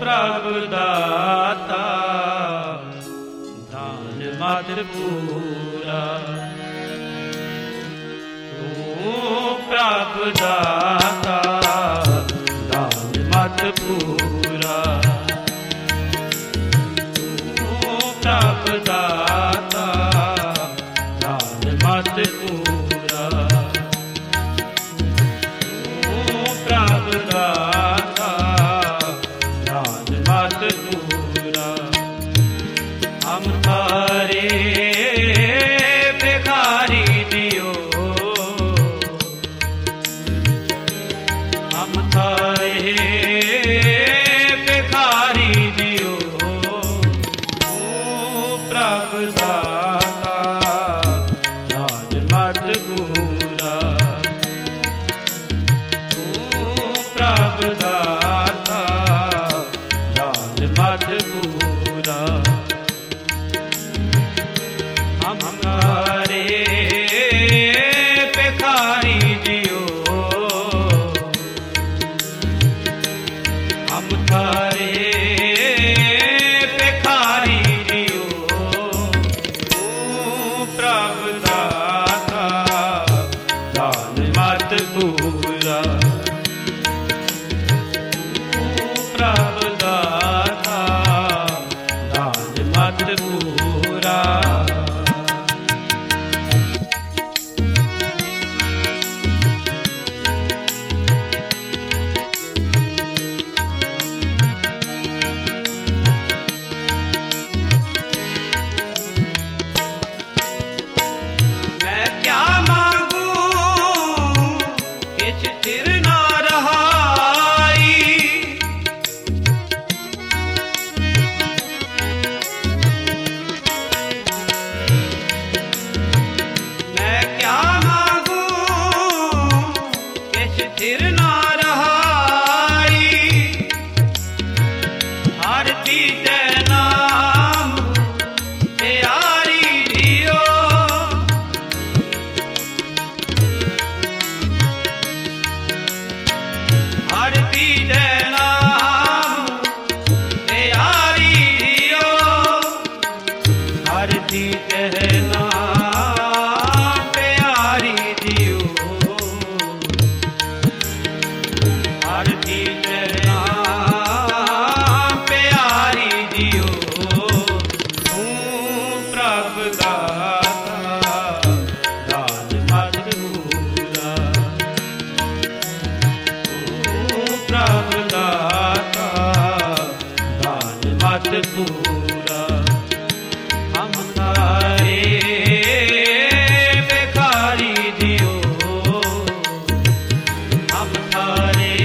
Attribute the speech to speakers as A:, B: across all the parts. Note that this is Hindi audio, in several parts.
A: प्रभ दाता दान मत पूरा, तू प्रभ दाता दान मत पूरा, तू प्रभ दाता दान मत पूरा, तू प्रभ दाता दान मत पूरा। हम थारे भिखारी दियो, हम थारे भिखारी दियो, तू प्रभ दाता दान मत पूरा, तू प्रभ दाता दान मत पूरा। हम थारे भिखारी दियो, हम थारे भिखारी दियो, तू प्रभ दाता दान मत पूरा, तू प्रभ दाता दान मत पूरा। मैं क्या मांगू किछ थिर ना रहाई, मैं क्या मांगू किछ थिर ना रहाई, हर दीजे नाम प्यारी दियो, हर दीजे नाम प्यारी दियो, हर दीजे नाम प्यारी दियो, हर दीजे नाम प्यारी दियो, तू प्रभ दाता दान मत पूरा, तू प्रभ दाता दान मत पूरा। हम थारे भिखारी दियो, हम थारे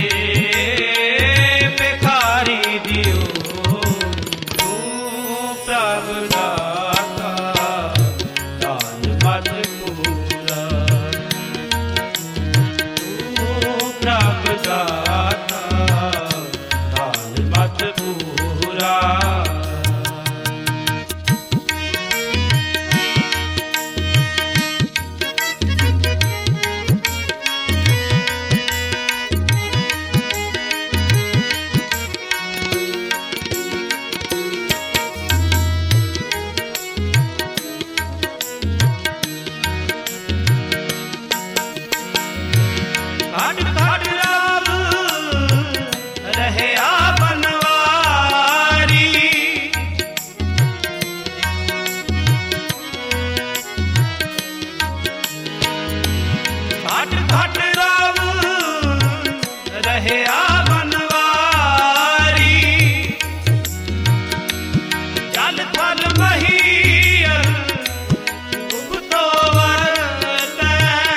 A: भिखारी दियो, तू प्रभ दाता दान मत पूरा, तू प्रभ दाता दान मत पूरा। घट घट राम रहे बनवारी, घट घट राम रहे बनवारी, जल थल महीयल गुप्तो वरतै,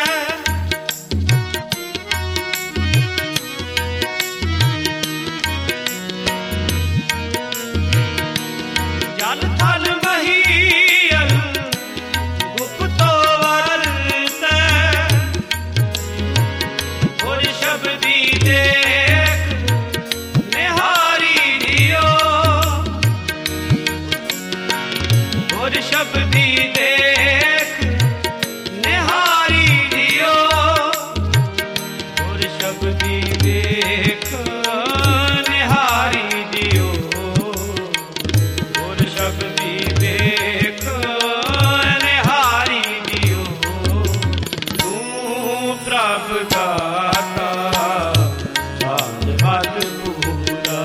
A: जल थल महीयल गुप्तो वरतै, और शब्दी देख निहारी दियो, और शब्दी देख निहारी दियो, और शब्दी देख निहारी दियो, दाता दान मत पूरा,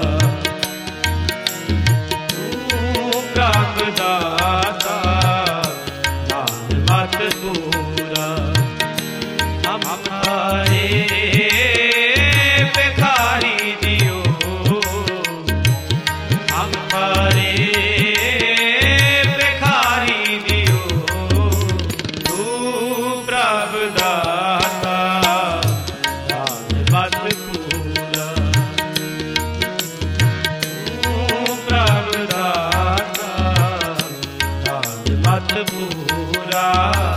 A: तू प्रभु दाता दान मत पूरा। हमारे भिखारी दियो, हमारे भिखारी दियो, तू प्रभु दाता दान मत पूरा, तू प्रभु दाता दान मत पूरा।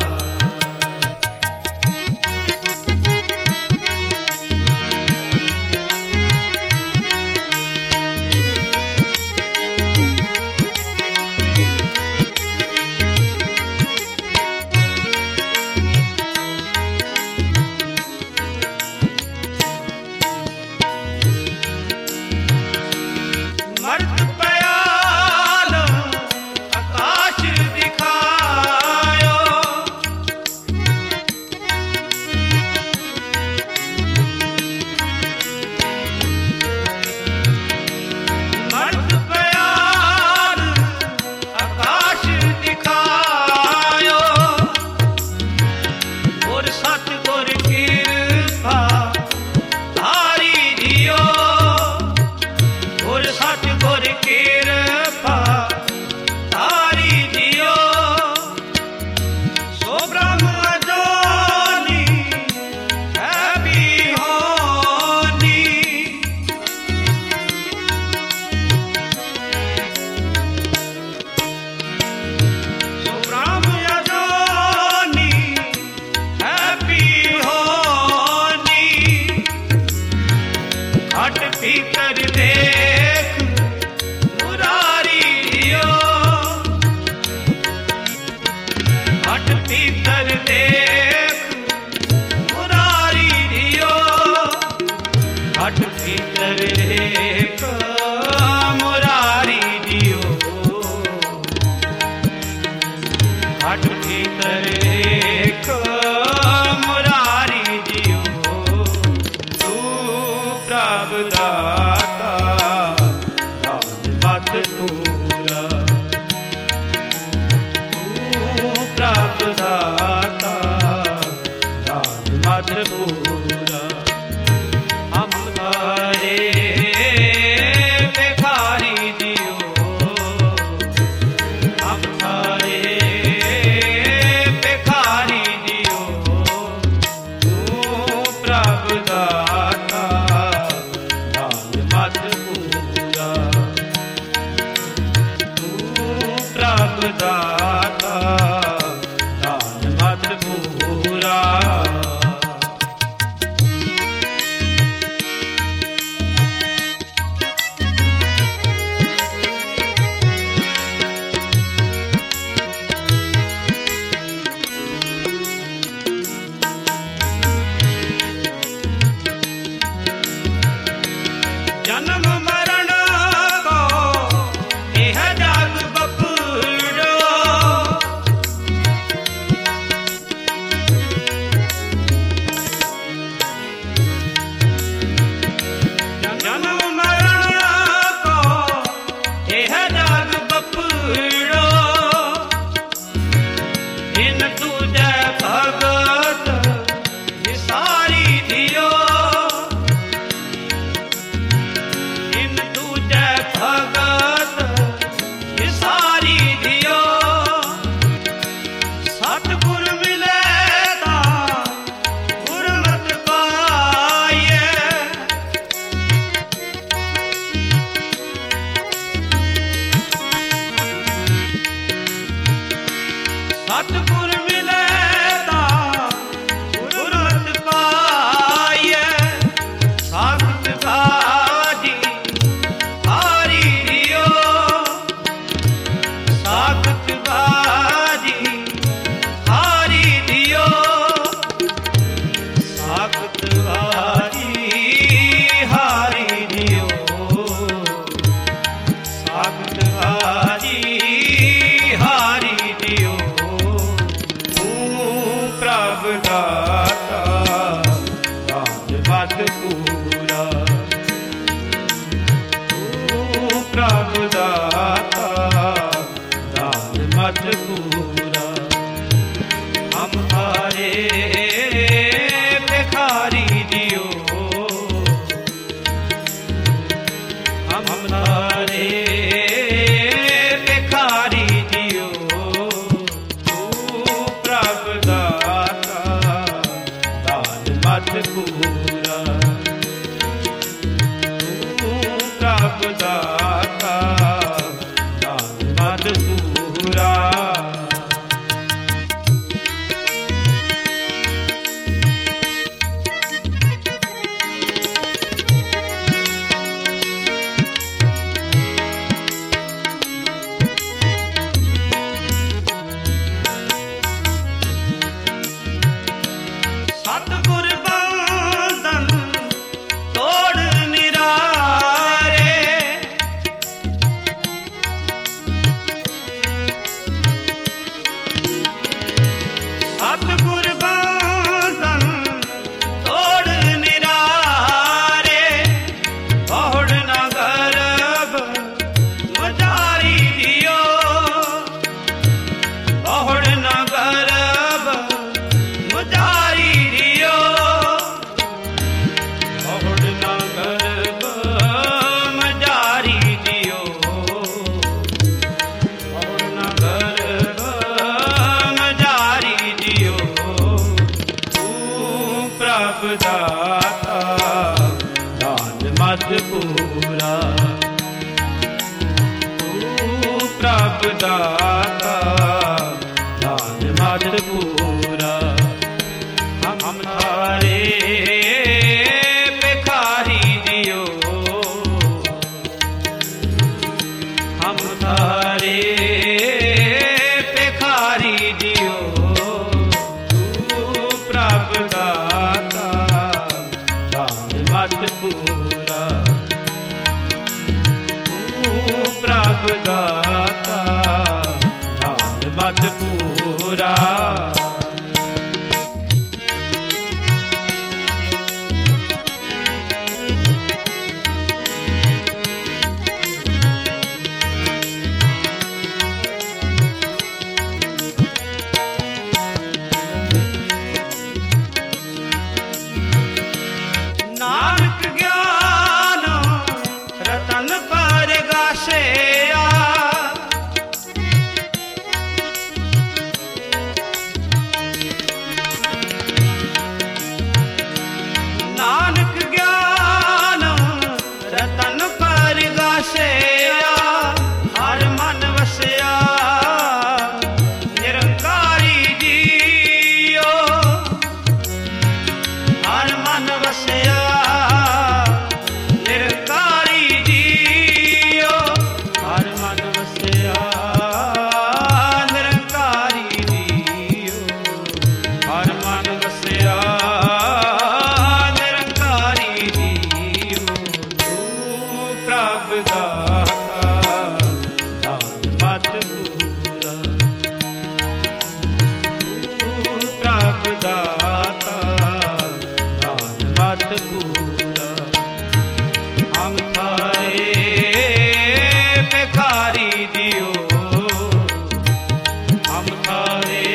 A: मर्द पयालो आकाश दिखायो, मर्द पयाल आकाश दिखायो, और सतगुर कृपा धारी दियो, और सतगुर कृपा धारी दियो। सो ब्रह्म अजोनी है बिहोनी, सो ब्रह्म अजोनी है बिहोनी। घट भीतर देख मुरारी दियो, घट भीतर देख मुरारी दियो, घट भीतर देख मुरारी दियो, घट भीतर देख मुरारी दियो, तू प्रभु दाता दान मत पूरा, तू प्रभु दाता दान मत पूरा। हमारे भिखारी दियो, हमारे भिखारी दियो, तू प्रभु दाता दान पूरा। तू प्रभु दाता दान मत पूरा। हम थारे भिखारी जियो, हम थारे भिखारी जियो। तू प्रभु दाता दान मत पूरा। तू प्रभु दाता दान मत पूरा। सतगुर बंधन तोड़ निरारे, सतगुर बंधन तोड़ निरारे। बहुड़ न गर्भ मजारी दियो, बहुड़ न गर्भ मजारी दियो। बहुड़ न गर्भ मजारी दियो, बहुड़ न गर्भ मजारी दियो। तू प्रभु दाता दान मत पूरा। तू प्रभु दाता दान मत पूरा। हम थारे भिखारी जियो, हम थारे भिखारी जियो। तू प्रभु दाता दान मत पूरा। तू प्रभु दाता दान मत पूरा। नानक ज्ञान रतन पर गाशेया, नानक ज्ञान रतन पर गाशेया। हर मन वसया निरंकारी जियो, हर मन वसया निरंकारी जियो। हर मन वसया निरंकारी जियो, हर मन वसया निरंकारी जियो। तू प्रभु दाता दान मत पूरा। तू प्रभु दाता दान मत पूरा। हम थारे भिखारी जियो, हम थारे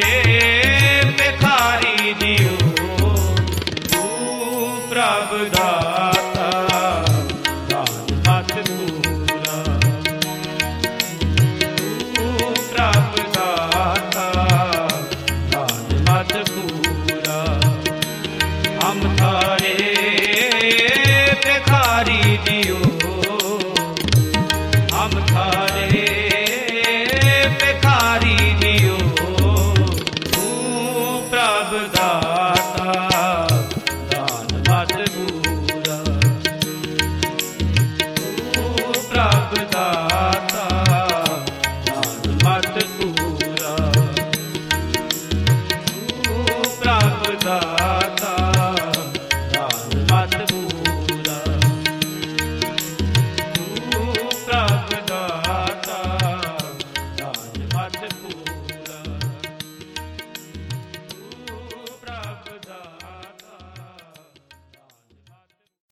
A: भिखारी जियो। तू प्रभु दाता दान मत पूरा। तू प्रभु दाता दान मत पूरा। हम थारे भिखारी जियो, हम थारे भिखारी जियो। तू प्रभु दाता दान मत पूरा।